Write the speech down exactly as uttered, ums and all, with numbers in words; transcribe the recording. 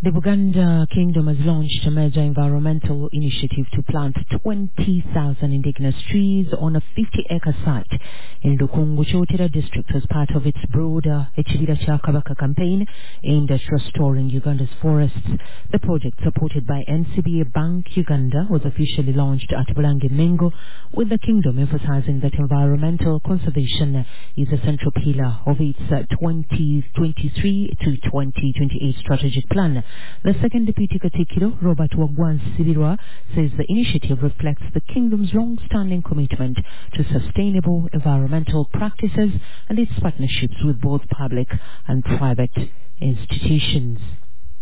The Buganda Kingdom has launched a major environmental initiative to plant twenty thousand indigenous trees on a fifty acre site in Lukungu Chotera district as part of its broader Echibira Kya Kabaka campaign aimed at restoring Uganda's forests. The project, supported by N C B A Bank Uganda, was officially launched at Bulange Mengo, with the Kingdom emphasizing that environmental conservation is a central pillar of its uh, twenty twenty-three to twenty twenty-eight strategic plan. The second Deputy Katikiro, Robert Wagwan Sibirwa, says the initiative reflects the Kingdom's long-standing commitment to sustainable environmental practices and its partnerships with both public and private institutions.